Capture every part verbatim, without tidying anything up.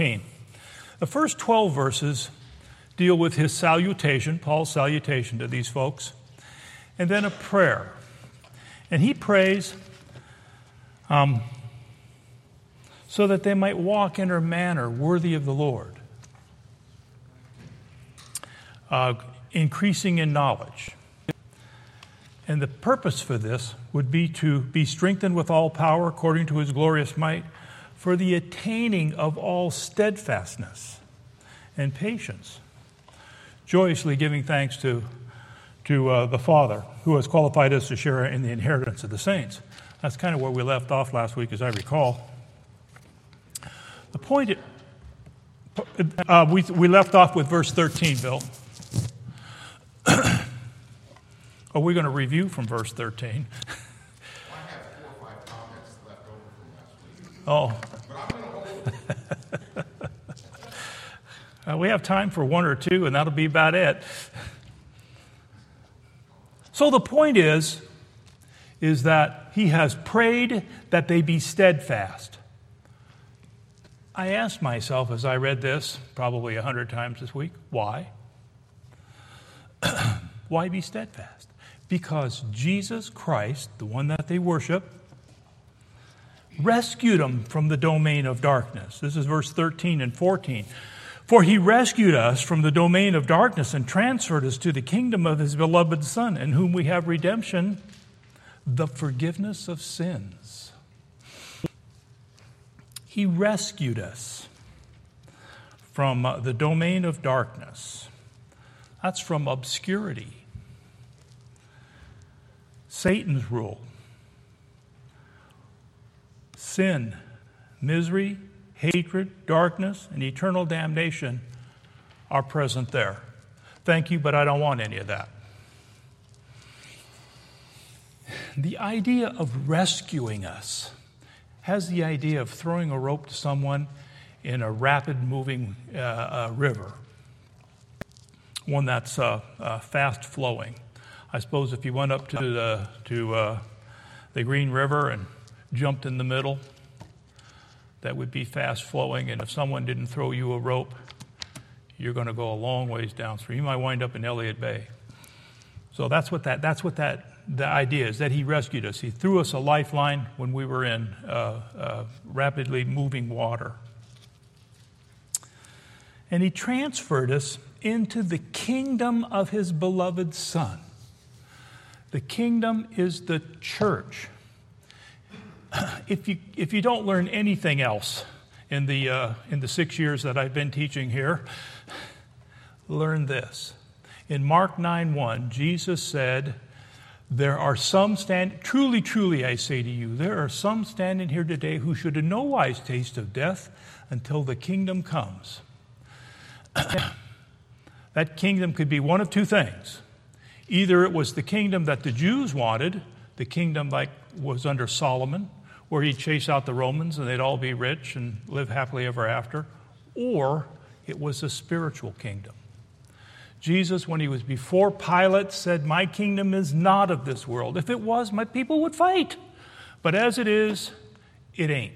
The first twelve verses deal with his salutation, Paul's salutation to these folks, and then a prayer. And he prays um, so that they might walk in a manner worthy of the Lord, uh, increasing in knowledge. And the purpose for this would be to be strengthened with all power according to his glorious might for the attaining of all steadfastness and patience, joyously giving thanks to, to uh, the Father who has qualified us to share in the inheritance of the saints. That's kind of where we left off last week, as I recall. The point, uh, we, we left off with verse thirteen, Bill. Are we going to review from verse thirteen? I have four or five comments left over from last week. Oh. But I'm going to hold it. uh, we have time for one or two, and that'll be about it. So the point is, is that he has prayed that they be steadfast. I asked myself as I read this, probably a hundred times this week, why? Why be steadfast? Because Jesus Christ, the one that they worship, rescued them from the domain of darkness. This is verse thirteen and fourteen. For he rescued us from the domain of darkness and transferred us to the kingdom of his beloved Son, in whom we have redemption, the forgiveness of sins. He rescued us from uh, the domain of darkness. That's from obscurity, Satan's rule, sin, misery, hatred, darkness, and eternal damnation are present there. Thank you, but I don't want any of that. The idea of rescuing us has the idea of throwing a rope to someone in a rapid-moving uh, uh, river, one that's uh, uh, fast-flowing. I suppose if you went up to the to uh, the Green River and jumped in the middle, that would be fast-flowing, and if someone didn't throw you a rope, you're going to go a long ways downstream. You might wind up in Elliott Bay. So that's what that that's what that the idea is, that he rescued us. He threw us a lifeline when we were in uh, uh, rapidly moving water. And he transferred us into the kingdom of his beloved Son. The kingdom is the church. If you if you don't learn anything else in the uh, in the six years that I've been teaching here, learn this. In Mark nine one, Jesus said, "There are some stand truly, truly, I say to you, there are some standing here today who should in no wise taste of death until the kingdom comes." That kingdom could be one of two things. Either it was the kingdom that the Jews wanted, the kingdom like was under Solomon, where he'd chase out the Romans and they'd all be rich and live happily ever after, or it was a spiritual kingdom. Jesus, when he was before Pilate, said, "My kingdom is not of this world. If it was, my people would fight. But as it is, it ain't."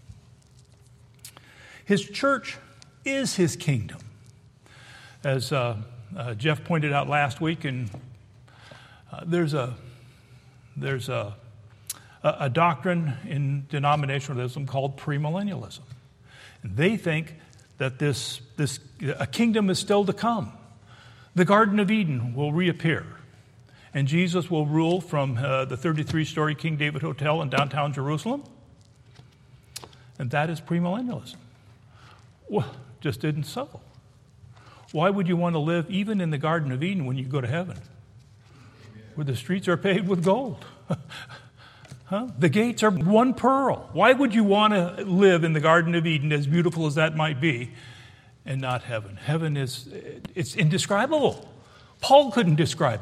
His church is his kingdom. As uh, uh, Jeff pointed out last week, and uh, there's a there's a, a a doctrine in denominationalism called premillennialism. And they think that this this a kingdom is still to come. The Garden of Eden will reappear, and Jesus will rule from uh, the thirty-three story King David Hotel in downtown Jerusalem. And that is premillennialism. Well, just isn't so. Why would you want to live even in the Garden of Eden when you go to heaven, where the streets are paved with gold? Huh? The gates are one pearl. Why would you want to live in the Garden of Eden, as beautiful as that might be, and not heaven? Heaven is, it's indescribable. Paul couldn't describe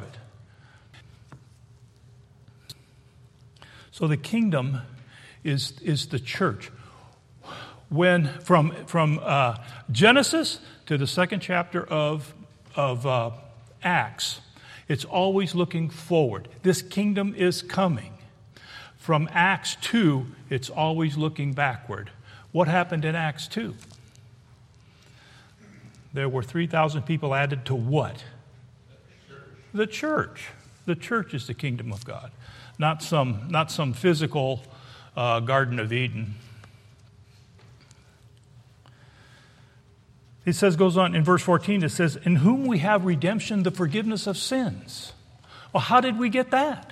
it. So the kingdom is, is the church. When from, from uh, Genesis to the second chapter of, of uh, Acts, it's always looking forward. This kingdom is coming. From Acts two, it's always looking backward. What happened in Acts two? there were three thousand people added to what? The church. The church is the kingdom of God, not some, not some physical uh, Garden of Eden. It says, goes on in verse fourteen, it says, in whom we have redemption, the forgiveness of sins. Well, how did we get that?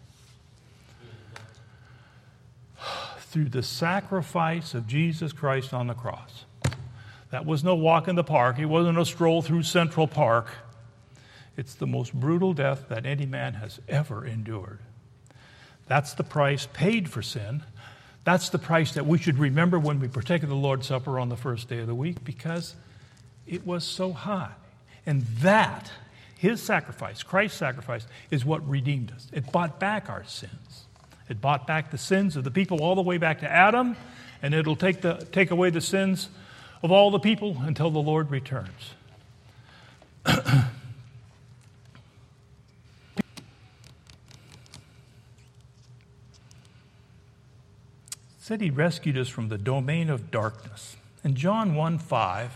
Through the sacrifice of Jesus Christ on the cross. That was no walk in the park. It wasn't a stroll through Central Park. It's the most brutal death that any man has ever endured. That's the price paid for sin. That's the price that we should remember when we partake of the Lord's Supper on the first day of the week, because it was so high. And that, his sacrifice, Christ's sacrifice, is what redeemed us. It bought back our sins. It bought back the sins of the people all the way back to Adam, and it'll take the take away the sins of all the people until the Lord returns. Said he rescued us from the domain of darkness. In John one five,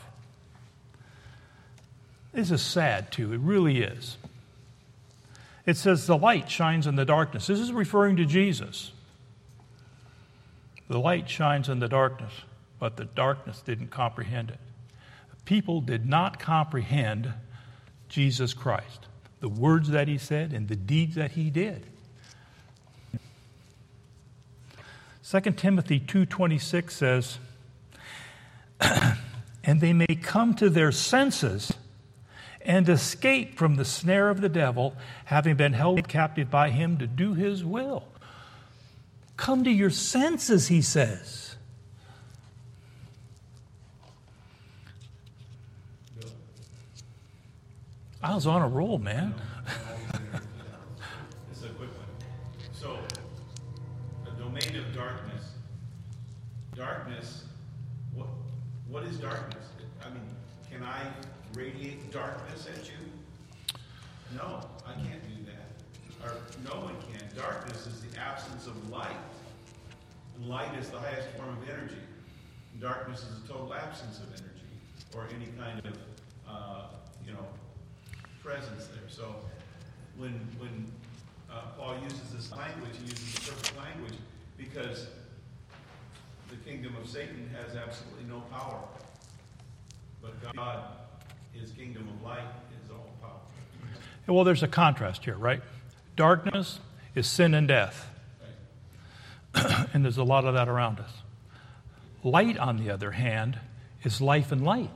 this is sad too, it really is. It says the light shines in the darkness. This is referring to Jesus. The light shines in the darkness, but the darkness didn't comprehend it. People did not comprehend Jesus Christ, the words that he said and the deeds that he did. Second Timothy two twenty-six says, and they may come to their senses and escape from the snare of the devil, having been held captive by him to do his will. Come to your senses, he says. I was on a roll, man. This is a quick one. So, the domain of darkness. Darkness, what what is darkness? I mean, can I radiate darkness at you? No, I can't do that. Or no one can. Darkness is the absence of light. And light is the highest form of energy. And darkness is a total absence of energy or any kind of, uh, you know, presence there. So when when uh, Paul uses this language, he uses the perfect language because the kingdom of Satan has absolutely no power. But God, his kingdom of light, is all powerful. Well, there's a contrast here, right? Darkness is sin and death. Right. And there's a lot of that around us. Light, on the other hand, is life and light.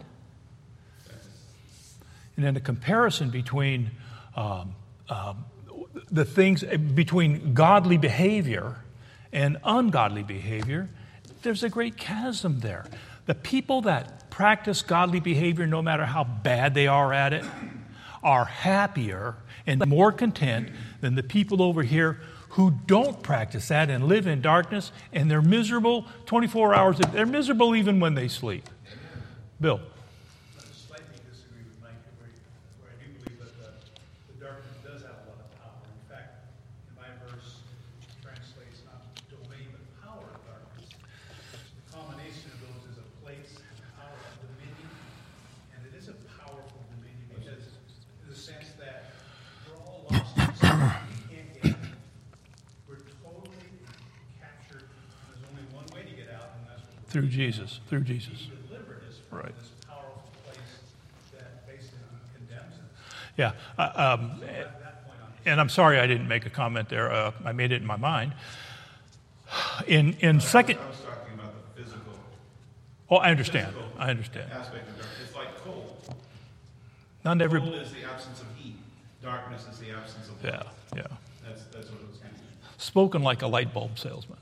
And then the comparison between um, um, the things, between godly behavior and ungodly behavior, there's a great chasm there. The people that practice godly behavior, no matter how bad they are at it, are happier and more content than the people over here who don't practice that and live in darkness, and they're miserable twenty-four hours. They're miserable even when they sleep. Bill. I slightly disagree with Mike, where, where I do believe that the, the darkness does have a lot of power. In fact, in my verse, it translates not domain, but power of darkness. The combination of those is a place, power, of dominion, and it is a powerful dominion because in the sense that we're all lost in sin. We can't get out. We're totally captured. There's only one way to get out, and that's what Through Jesus. Through Jesus. He delivered us from Right. this powerful place that basically condemns us. Yeah. Uh, um, So at that point on, and I'm sorry I didn't make a comment there. Uh, I made it in my mind. In in second. I was talking about the physical Oh, I understand. physical I understand. aspect of darkness. It's like cold. Not every. Cold is the absence of heat. Darkness is the absence of light. Yeah. Yeah. That's that's what it was saying. Spoken like a light bulb salesman.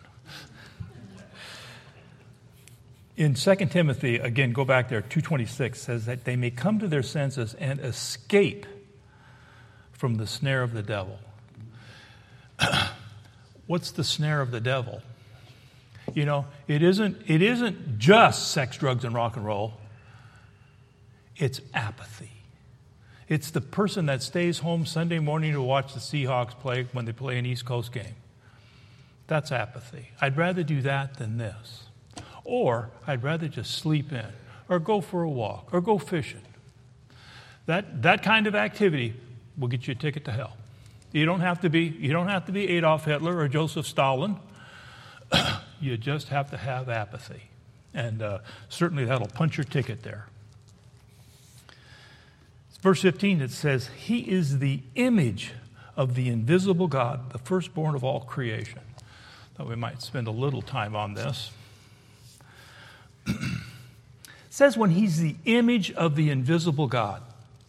In Second Timothy, again, go back there, two twenty-six, says that they may come to their senses and escape from the snare of the devil. What's the snare of the devil? You know, it isn't, it isn't just sex, drugs, and rock and roll. It's apathy. It's the person that stays home Sunday morning to watch the Seahawks play when they play an East Coast game. That's apathy. I'd rather do that than this. Or I'd rather just sleep in, or go for a walk, or go fishing. That, that kind of activity will get you a ticket to hell. You don't have to be, you don't have to be Adolf Hitler or Joseph Stalin. You just have to have apathy. And uh, certainly that'll punch your ticket there. Verse fifteen, it says, He is the image of the invisible God, the firstborn of all creation. Thought we might spend a little time on this. It says when He's the image of the invisible God.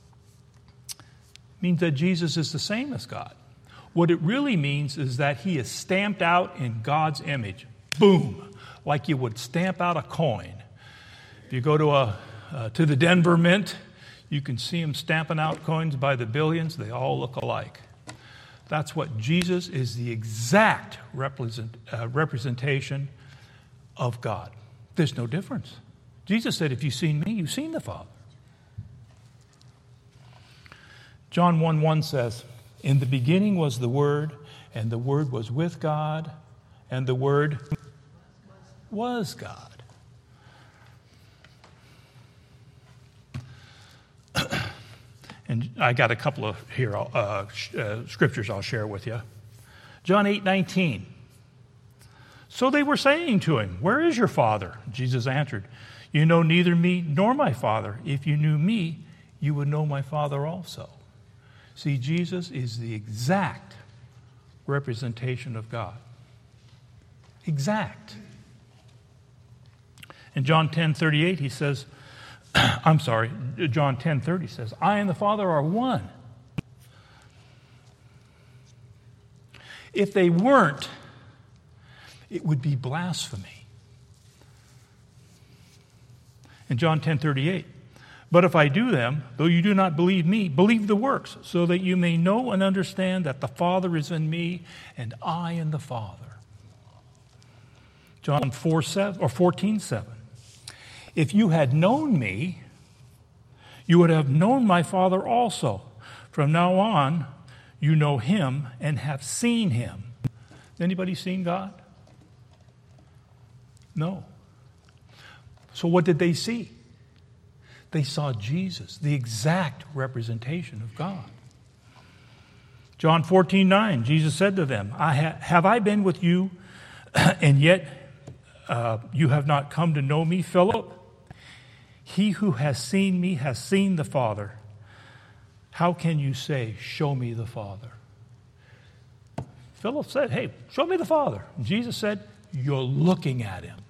Means that Jesus is the same as God. What it really means is that He is stamped out in God's image. Boom! Like you would stamp out a coin. If you go to a uh, to the Denver Mint, you can see them stamping out coins by the billions. They all look alike. That's what Jesus is, the exact represent, uh, representation of God. There's no difference. Jesus said, if you've seen me, you've seen the Father. John one one says, in the beginning was the Word, and the Word was with God, and the Word was God. And I got a couple of here uh, uh, scriptures I'll share with you. John eight nineteen. So they were saying to him, where is your Father? Jesus answered, you know neither me nor my Father. If you knew me, you would know my Father also. See, Jesus is the exact representation of God. Exact. In John ten thirty-eight, he says, I'm sorry, John ten thirty says, I and the Father are one. If they weren't, it would be blasphemy. In John ten thirty-eight, but if I do them, though you do not believe me, believe the works, so that you may know and understand that the Father is in me and I in the Father. John four seven or fourteen seven. If you had known me, you would have known my Father also. From now on, you know him and have seen him. Anybody seen God? No. So what did they see? They saw Jesus, the exact representation of God. John fourteen nine, Jesus said to them, I ha- have I been with you, and yet uh, you have not come to know me, Philip? He who has seen me has seen the Father. How can you say, show me the Father? Philip said, hey, show me the Father. And Jesus said, you're looking at him.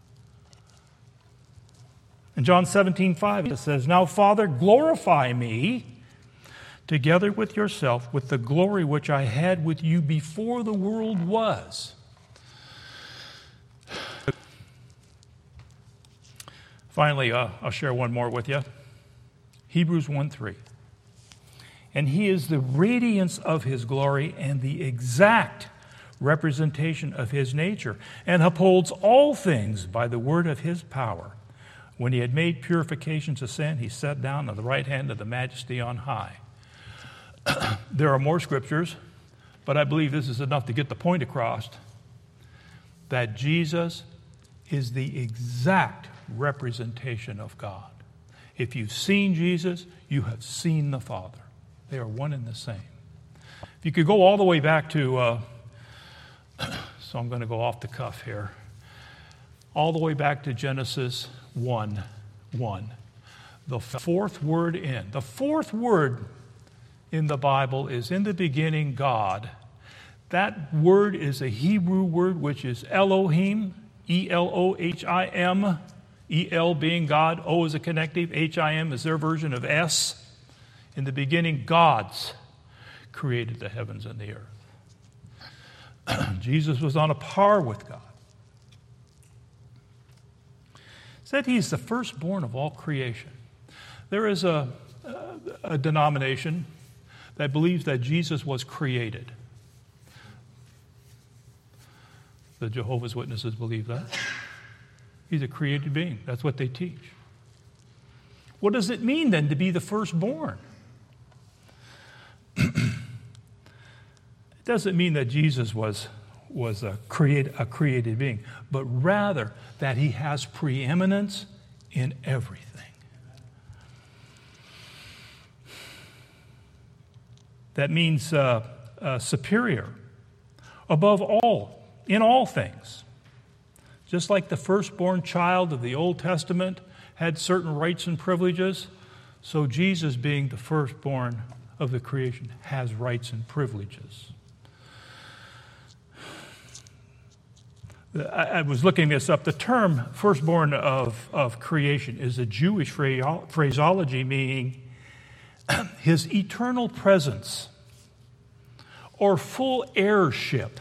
In John seventeen five, it says, now, Father, glorify me together with yourself with the glory which I had with you before the world was. Finally, uh, I'll share one more with you. Hebrews one three. And he is the radiance of his glory and the exact representation of his nature, and upholds all things by the word of his power. When he had made purification to sin, he sat down on the right hand of the Majesty on high. There are more scriptures, but I believe this is enough to get the point across that Jesus is the exact representation of God. If you've seen Jesus, you have seen the Father. They are one and the same. If you could go all the way back to, uh, so I'm going to go off the cuff here, all the way back to Genesis one one. The fourth word in. The fourth word in the Bible is in the beginning, God. That word is a Hebrew word which is Elohim, E L O H I M. E L being God, O is a connective, H I M is their version of S. In the beginning, God's created the heavens and the earth. Jesus was on a par with God. Said he's the firstborn of all creation. There is a, a, a denomination that believes that Jesus was created. The Jehovah's Witnesses believe that. He's a created being. That's what they teach. What does it mean then to be the firstborn? It doesn't mean that Jesus was, was a, create, a created being, but rather that he has preeminence in everything. That means uh, uh, superior, above all, in all things. Just like the firstborn child of the Old Testament had certain rights and privileges, so Jesus, being the firstborn of the creation, has rights and privileges. I was looking this up. The term firstborn of, of creation is a Jewish phraseology meaning his eternal presence or full heirship,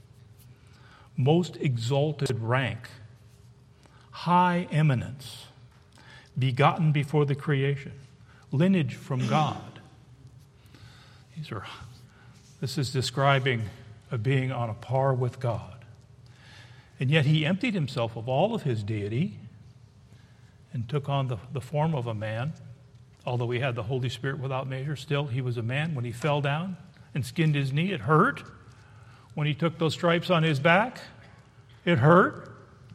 most exalted rank, high eminence, begotten before the creation, lineage from God. These are, this is describing a being on a par with God. And yet he emptied himself of all of his deity and took on the, the form of a man. Although he had the Holy Spirit without measure, still he was a man. When he fell down and skinned his knee, it hurt. When he took those stripes on his back, it hurt.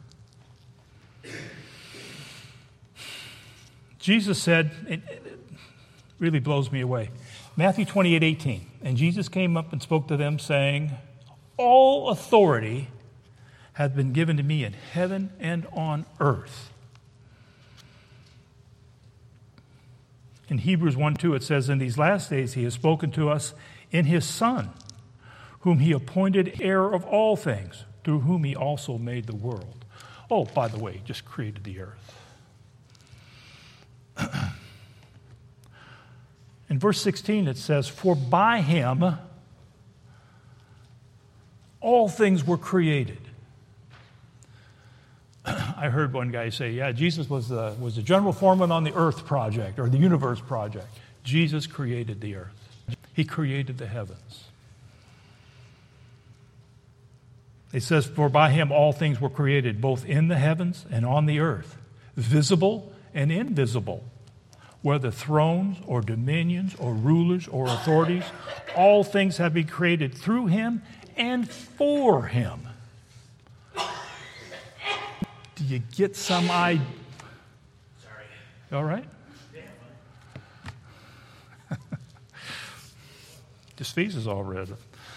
Jesus said, it really blows me away, Matthew twenty-eight eighteen, and Jesus came up and spoke to them, saying, all authority hath been given to me in heaven and on earth. In Hebrews one two, it says, in these last days he has spoken to us in his Son, whom he appointed heir of all things, through whom he also made the world. Oh, by the way, he just created the earth. In verse sixteen, it says, for by him all things were created. I heard one guy say, yeah, Jesus was the, was the general foreman on the earth project or the universe project. Jesus created the earth. He created the heavens. It says, for by him all things were created, both in the heavens and on the earth, visible and invisible, whether thrones or dominions or rulers or authorities, all things have been created through him and for him. Do you get some idea? Sorry. All right? Yeah. His face is all red.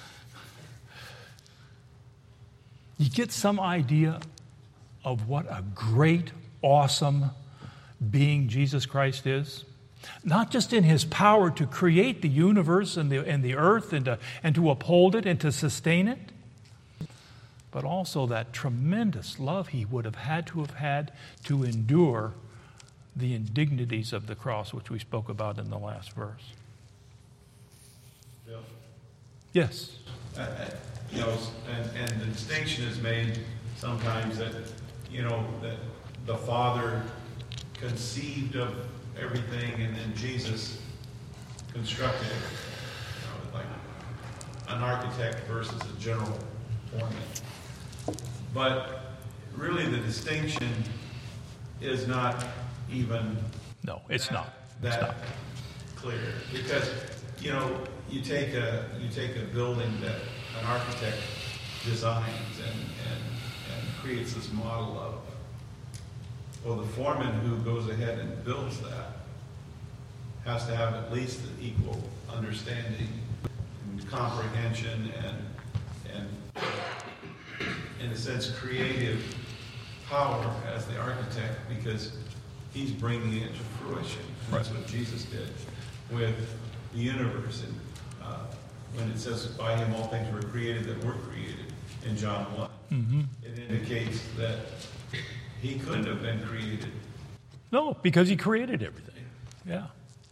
You get some idea of what a great, awesome being Jesus Christ is? Not just in his power to create the universe and the, and the earth and to, and to uphold it and to sustain it, but also that tremendous love he would have had to have had to endure the indignities of the cross, which we spoke about in the last verse. Bill? Yes. Uh, uh, you know, and, and the distinction is made sometimes that, you know, that the Father conceived of everything and then Jesus constructed it. You know, like an architect versus a general foreman. But really the distinction is not even No, it's that, not. It's that not. clear. Because, you know, you take a you take a building that an architect designs and, and, and creates this model of. Well, the foreman who goes ahead and builds that has to have at least an equal understanding and comprehension and and in a sense creative power as the architect, because he's bringing it to fruition. And that's what Jesus did with the universe. And uh, when it says by him all things were created that were created in John one, mm-hmm. it indicates that he couldn't have been created. No, because he created everything. Yeah.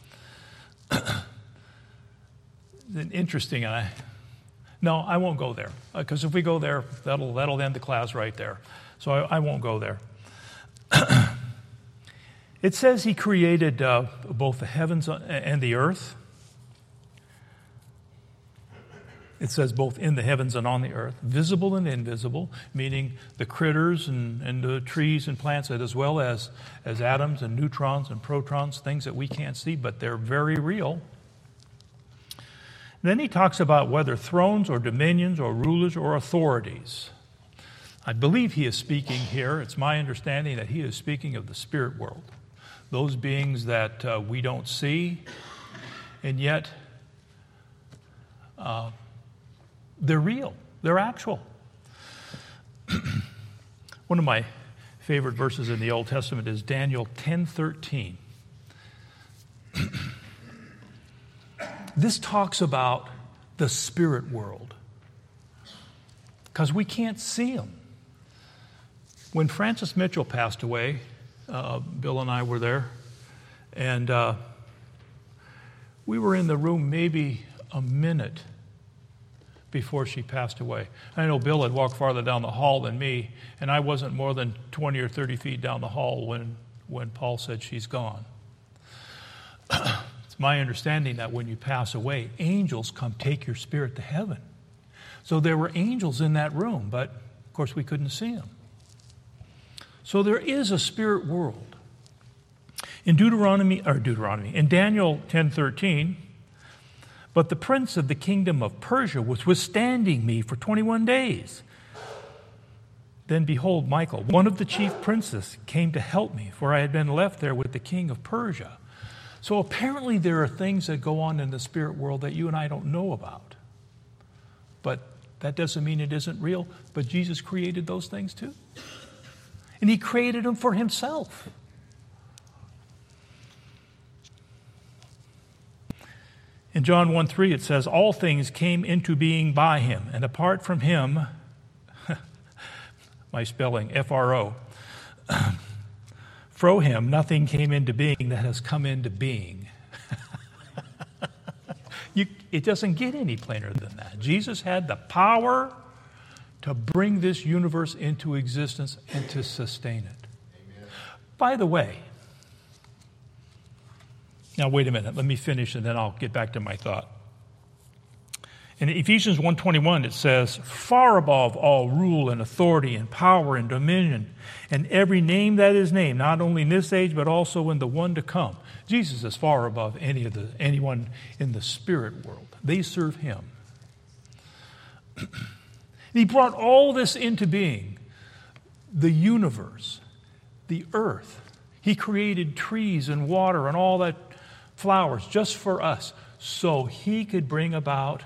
Then interesting. I no, I won't go there, because uh, if we go there, that'll that'll end the class right there. So I, I won't go there. It says he created uh, both the heavens and the earth. It says both in the heavens and on the earth, visible and invisible, meaning the critters and, and the trees and plants, as well as, as atoms and neutrons and protons, things that we can't see, but they're very real. Then he talks about whether thrones or dominions or rulers or authorities. I believe he is speaking here, it's my understanding that he is speaking of the spirit world. Those beings that uh, we don't see, and yet uh, they're real. They're actual. One of my favorite verses in the Old Testament is Daniel ten thirteen. This talks about the spirit world, because we can't see them. When Francis Mitchell passed away, uh, Bill and I were there, and uh, we were in the room maybe a minute before she passed away. I know Bill had walked farther down the hall than me, and I wasn't more than twenty or thirty feet down the hall when, when Paul said she's gone. It's my understanding that when you pass away, angels come take your spirit to heaven. So there were angels in that room, but of course we couldn't see them. So there is a spirit world. In Deuteronomy, or Deuteronomy, in Daniel ten thirteen, but the prince of the kingdom of Persia was withstanding me for twenty-one days. Then behold, Michael, one of the chief princes, came to help me, for I had been left there with the king of Persia. So apparently there are things that go on in the spirit world that you and I don't know about. But that doesn't mean it isn't real. But Jesus created those things too. And he created them for himself. In John one three it says, all things came into being by him, and apart from him, my spelling, F R O, fro him, nothing came into being that has come into being. you, it doesn't get any plainer than that. Jesus had the power to bring this universe into existence and to sustain it. Amen. By the way, now wait a minute, let me finish and then I'll get back to my thought. In Ephesians one twenty-one it says, far above all rule and authority and power and dominion and every name that is named, not only in this age but also in the one to come. Jesus is far above any of the anyone in the spirit world. They serve him. He brought all this into being, the universe, the earth. He created trees and water and all that flowers just for us so he could bring about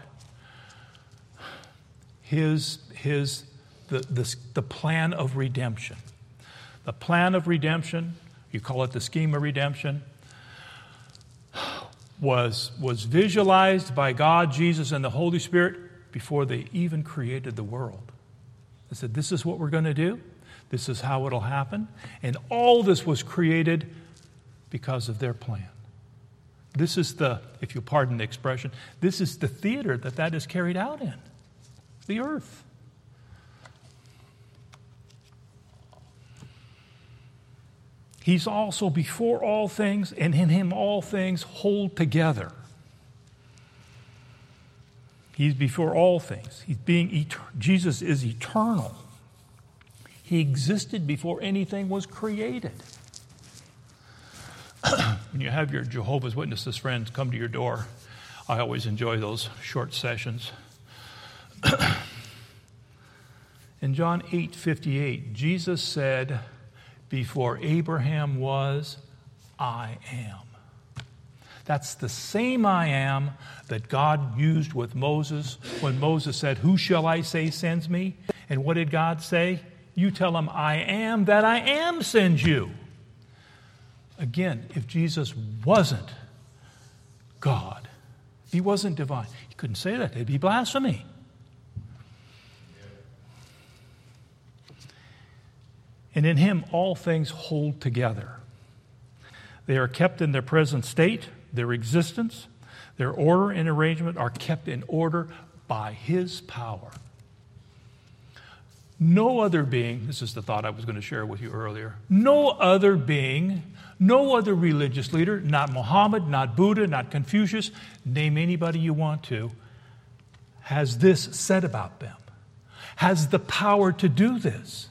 his, his the, the, the plan of redemption. The plan of redemption, you call it the scheme of redemption, was, was visualized by God, Jesus, and the Holy Spirit before they even created the world. They said, this is what we're going to do. This is how it'll happen. And all this was created because of their plan. This is the, if you'll pardon the expression, this is the theater that that is carried out in. The earth. He's also before all things, and in him all things hold together. He's before all things. He's being eternal. Jesus is eternal. He existed before anything was created. When you have your Jehovah's Witnesses friends come to your door, I always enjoy those short sessions. In John eight fifty-eight, Jesus said, before Abraham was, I am. That's the same I am that God used with Moses when Moses said, who shall I say sends me? And what did God say? You tell him, I am that I am sends you. Again, if Jesus wasn't God, if he wasn't divine, he couldn't say that. It'd be blasphemy. And in him all things hold together. They are kept in their present state, their existence, their order and arrangement are kept in order by his power. No other being, this is the thought I was going to share with you earlier, no other being, no other religious leader, not Muhammad, not Buddha, not Confucius, name anybody you want to, has this said about them, has the power to do this.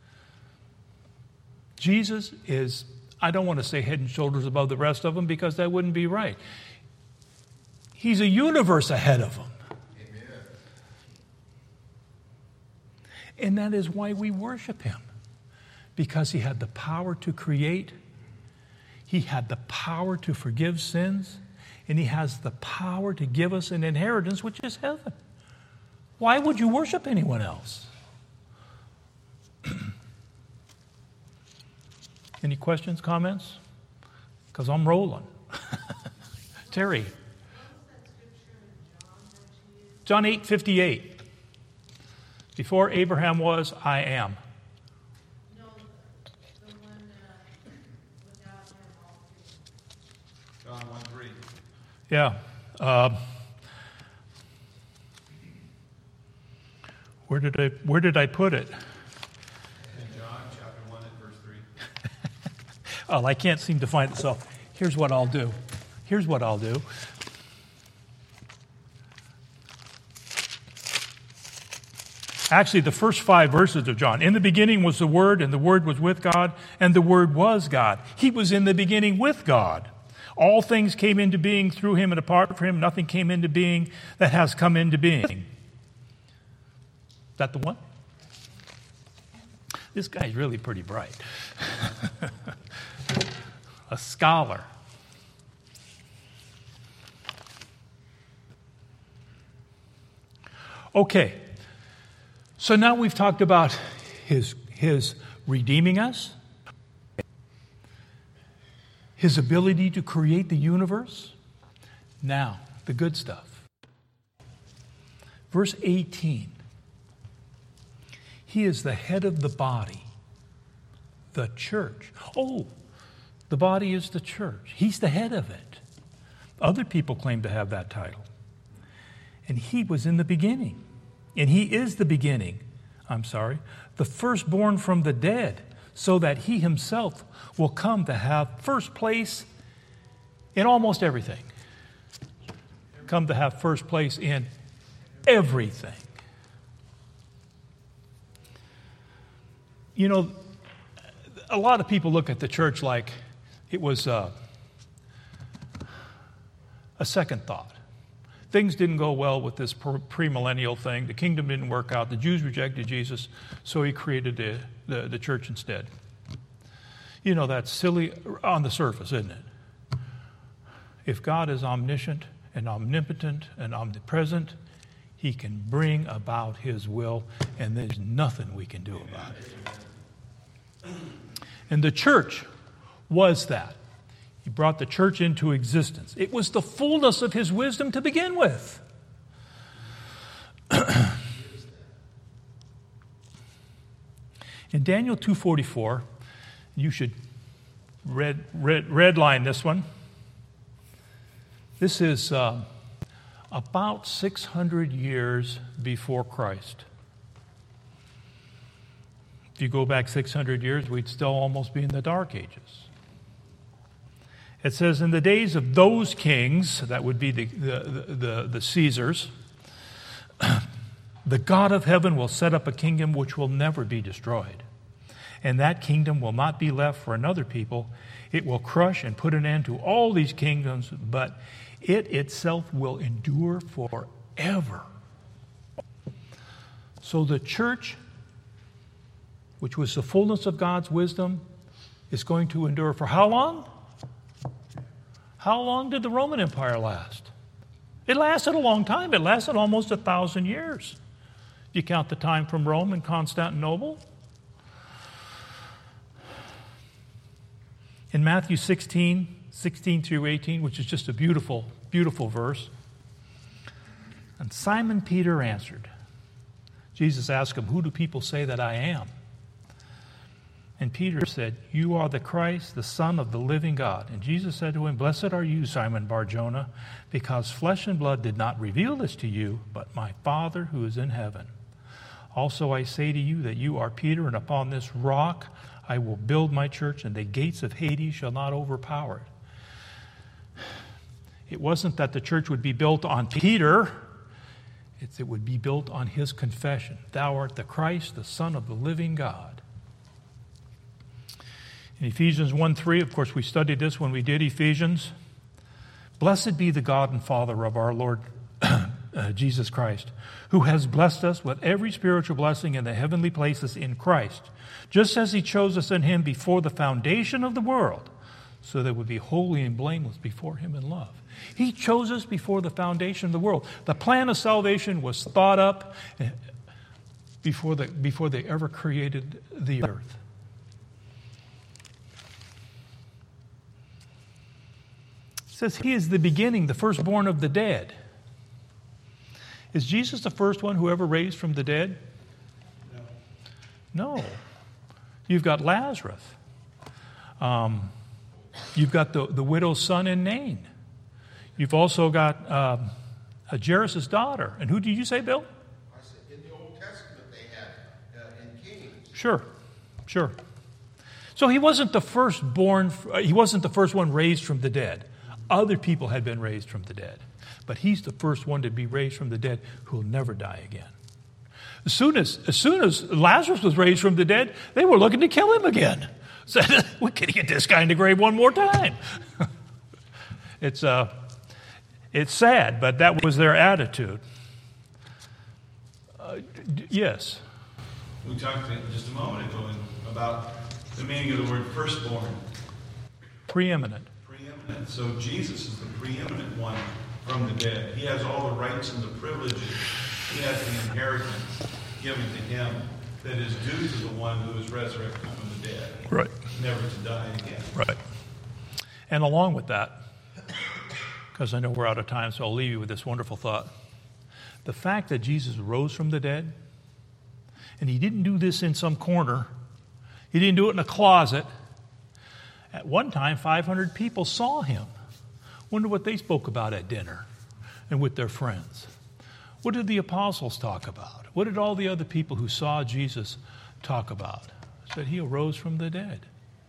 Jesus is, I don't want to say head and shoulders above the rest of them because that wouldn't be right. He's a universe ahead of them. Amen. And that is why we worship him. Because he had the power to create. He had the power to forgive sins. and he has the power to give us an inheritance, which is heaven. Why would you worship anyone else? Any questions, comments? Because I'm rolling. Terry. John eight fifty-eight. Before Abraham was, I am. No, the one uh, without him, all three. John one three. Yeah. Uh, where did I where did I put it? In John chapter one and verse three. Oh, I can't seem to find it. So here's what I'll do. Here's what I'll do. Actually, the first five verses of John. In the beginning was the Word, and the Word was with God, and the Word was God. He was in the beginning with God. All things came into being through him, and apart from him, nothing came into being that has come into being. Is that the one? This guy's really pretty bright. A scholar. Okay. So now we've talked about his, his redeeming us, his ability to create the universe. Now, the good stuff. Verse eighteen. He is the head of the body, the church. Oh, the body is the church. He's the head of it. Other people claim to have that title. And he was in the beginning. And he is the beginning, I'm sorry, the firstborn from the dead, so that he himself will come to have first place in almost everything. Come to have first place in everything. You know, a lot of people look at the church like it was uh, a second thought. Things didn't go well with this premillennial thing. The kingdom didn't work out. The Jews rejected Jesus, so he created the, the, the church instead. You know, that's silly on the surface, isn't it? If God is omniscient and omnipotent and omnipresent, he can bring about his will, and there's nothing we can do about it. And the church was that. He brought the church into existence. It was the fullness of his wisdom to begin with. In Daniel two forty-four, you should red, red, red line this one. This is uh, about six hundred years before Christ. If you go back six hundred years, we'd still almost be in the Dark Ages. It says, in the days of those kings, that would be the, the, the, the Caesars, the God of heaven will set up a kingdom which will never be destroyed. And that kingdom will not be left for another people. It will crush and put an end to all these kingdoms, but it itself will endure forever. So the church, which was the fullness of God's wisdom, is going to endure for how long? How long did the Roman Empire last? It lasted a long time. It lasted almost a thousand years. If you count the time from Rome and Constantinople. In Matthew sixteen, sixteen through eighteen, which is just a beautiful, beautiful verse. And Simon Peter answered. Jesus asked him, who do people say that I am? And Peter said, you are the Christ, the Son of the living God. And Jesus said to him, blessed are you, Simon Bar-Jonah, because flesh and blood did not reveal this to you, but my Father who is in heaven. Also I say to you that you are Peter, and upon this rock I will build my church, and the gates of Hades shall not overpower it. It wasn't that the church would be built on Peter. It's, it would be built on his confession. Thou art the Christ, the Son of the living God. In Ephesians one three, of course, we studied this when we did Ephesians. Blessed be the God and Father of our Lord uh, Jesus Christ, who has blessed us with every spiritual blessing in the heavenly places in Christ, just as he chose us in him before the foundation of the world, so that we'd be holy and blameless before him in love. He chose us before the foundation of the world. The plan of salvation was thought up before, the, before they ever created the earth. It says he is the beginning, the firstborn of the dead. Is Jesus the first one who ever raised from the dead? No. No. You've got Lazarus. Um, you've got the, the widow's son in Nain. You've also got um, Jairus' daughter. And who did you say, Bill? I said in the Old Testament they had uh, in Kings. Sure, sure. So he wasn't the firstborn. He wasn't the first one raised from the dead. Other people had been raised from the dead. But he's the first one to be raised from the dead who will never die again. As soon as, as soon as Lazarus was raised from the dead, they were looking to kill him again. Said, we can get this guy in the grave one more time. it's, uh, it's sad, but that was their attitude. Uh, d- yes? We talked just a moment ago about the meaning of the word firstborn. Preeminent. Preeminent. So Jesus is the preeminent one from the dead. He has all the rights and the privileges. He has the inheritance given to him that is due to the one who is resurrected from the dead. Right. Never to die again. Right. And along with that, because I know we're out of time, so I'll leave you with this wonderful thought. The fact that Jesus rose from the dead, and he didn't do this in some corner, he didn't do it in a closet. At one time, five hundred people saw him. Wonder what they spoke about at dinner and with their friends. What did the apostles talk about? What did all the other people who saw Jesus talk about? Said he arose from the dead.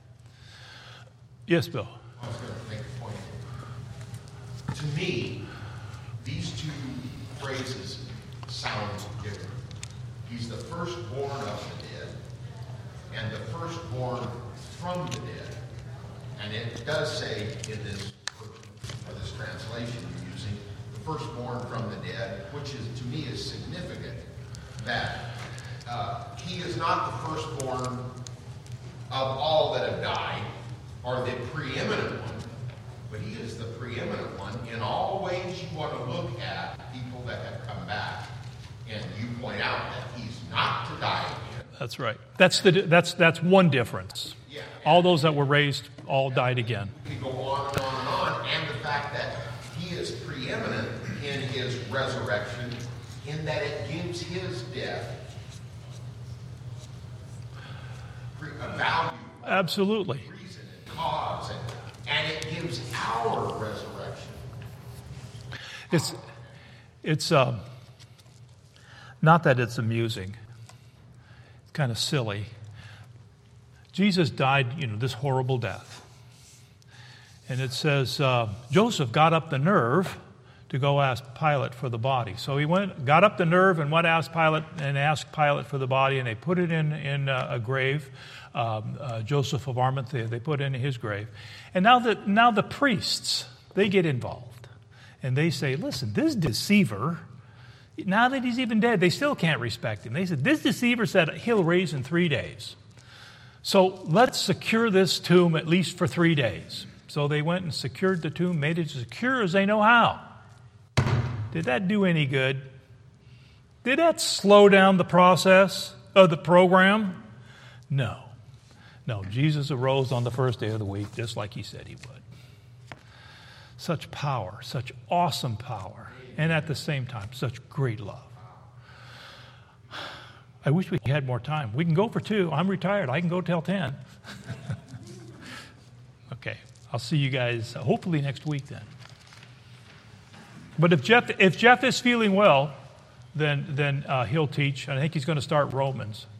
Yes, Bill? I was going to make a point. To me, these two phrases sound different. He's the firstborn of the dead and the firstborn from the dead. And it does say in this, or this translation you're using, the firstborn from the dead, which is to me is significant that uh, he is not the firstborn of all that have died, or the preeminent one, but he is the preeminent one in all ways you want to look at people that have come back. And you point out that he's not to die again. That's right. That's the that's that's one difference. Yeah. All those that were raised all died again. We could go on and on and on, and the fact that he is preeminent in his resurrection, in that it gives his death a value, Absolutely. reason, and cause, and, and it gives our resurrection. It's it's um, not that it's amusing. It's kind of silly. Jesus died, you know, this horrible death. And it says uh, Joseph got up the nerve to go ask Pilate for the body. So he went, got up the nerve and went ask Pilate and asked Pilate for the body, and they put it in in uh, a grave. Um, uh, Joseph of Arimathea, they put it in his grave. And now the now the priests, they get involved, and they say, "Listen, this deceiver, now that he's even dead, they still can't respect him." They said, "This deceiver said he'll raise in three days. So let's secure this tomb at least for three days." So they went and secured the tomb, made it as secure as they know how. Did that do any good? Did that slow down the process of the program? No. No, Jesus arose on the first day of the week, just like he said he would. Such power, such awesome power, and at the same time, such great love. I wish we had more time. We can go for two. I'm retired. I can go till ten. Okay, I'll see you guys uh, hopefully next week then. But if Jeff if Jeff is feeling well, then then uh, he'll teach. I think he's going to start Romans.